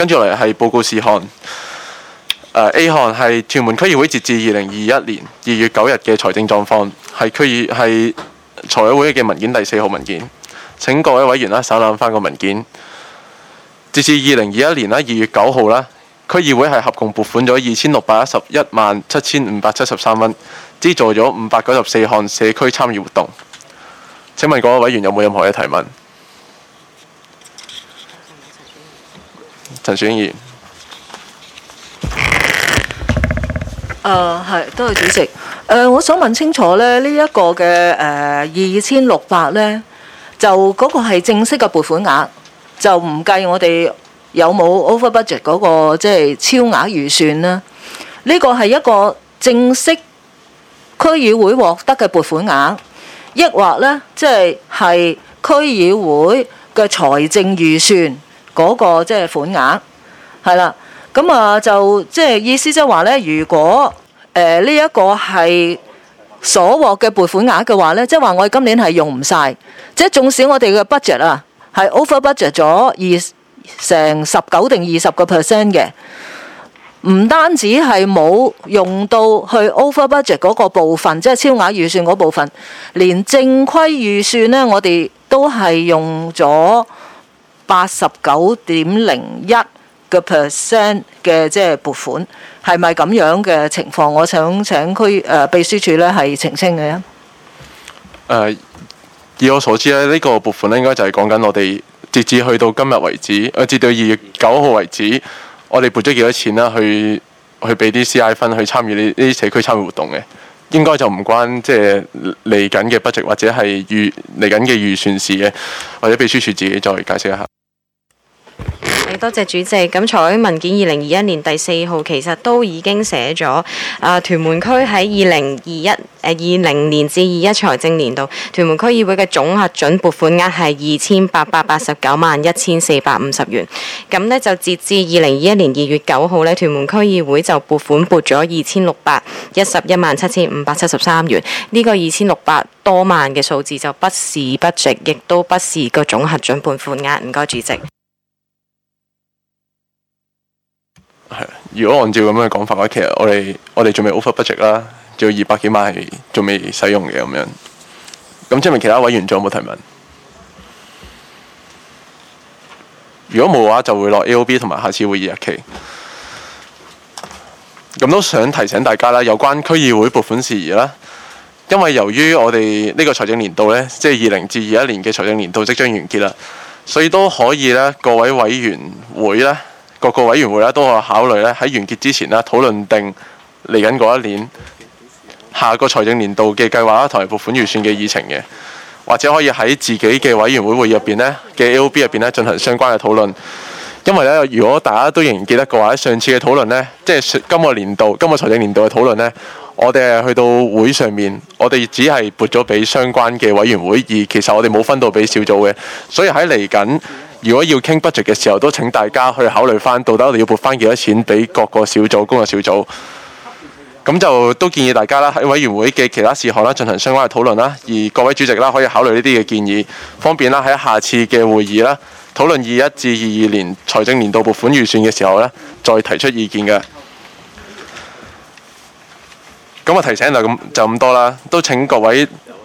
跟住嚟係報告事項。A 項係屯門區議會截至2021年2月9日嘅財政狀況，係財委會嘅文件第4號文件。請各位委員稍覽翻個文件。截至2021年2月9號啦，區議會係合共撥款咗26117573蚊，資助咗594項社區參與活動。請問各位委員有冇任何嘅提問？陳樹英議員。 係，多謝主席。我想問清楚咧，呢一個嘅2600咧，就嗰個係正式嘅撥款額，就唔計我哋有冇 over budget 嗰個即係超額預算啦。呢個係一個正式區議會獲得嘅撥款額，抑或咧即係區議會嘅財政預算嗰個即係款額，係啦。咁就即係意思即係話咧，如果呢一個係所獲嘅撥款額嘅話咧，即係話我哋今年係用唔晒，即係縱使我哋嘅 budget 係 over budget 咗成19定20% 嘅，唔單止係冇用到去 over budget 嗰個部分，即係超額預算嗰部分，連正規預算咧，我哋都係用咗89.01% 嘅即係撥款，係咪咁樣嘅情況？我想請秘書處咧係澄清嘅。 以我所知咧，呢個撥款咧應該就係講緊我哋截至去到今日為止，截到2月9號為止，我哋撥咗幾多錢啦，去俾啲 CI 分去參與呢啲社區參與活動嘅，應該就唔關即係嚟緊嘅 budget 或者係嚟緊嘅預算事嘅，或者秘書處自己再解釋一下。 多謝主席。咁財委文件2021年第4號其實都已經寫咗，屯門區喺2020年至21財政年度，屯門區議會嘅總核准撥款額係28891450元。咁呢就截至2021年2月9號呢，屯門區議會就撥款撥咗26117573元。呢個2600多萬嘅數字就不是budget，亦都不是個總核准撥款額。唔該主席。 如果按照咁樣嘅講法嘅話，其實我哋仲未 over budget 啦，仲有200幾萬係仲未使用嘅咁樣。咁即係其他委員仲有冇提問？如果冇嘅話，就會落 AOB 同埋下次會議日期。咁都想提醒大家啦，有關區議會撥款事宜啦，因為由於我哋呢個財政年度呢，即係20至21年嘅財政年度即將完結啦，所以都可以呢，各個委員會咧都可以考慮咧喺完結之前咧討論定嚟緊嗰一年下個財政年度嘅計劃啦，同埋撥款預算嘅議程嘅，或者可以喺自己嘅委員會會議入邊咧嘅 AOB 入邊咧進行相關嘅討論。因為咧，如果大家都仍然記得嘅話，上次嘅討論呢，即係今個財政年度嘅討論呢，我哋係去到會上面，我哋只係撥咗俾相關嘅委員會，而其實我哋冇分到俾小組嘅。所以喺嚟緊，如果要傾 budget 嘅時候，都請大家去考慮翻，到底我哋要撥翻幾多錢俾各個小組、工作小組。咁就都建議大家啦，喺委員會嘅其他事項啦進行相關嘅討論啦，而各位主席啦可以考慮呢啲嘅建議，方便啦喺下次嘅會議啦討論21至22年財政年度撥款預算嘅時候咧，再提出意見嘅。咁提醒就咁多啦，都請各位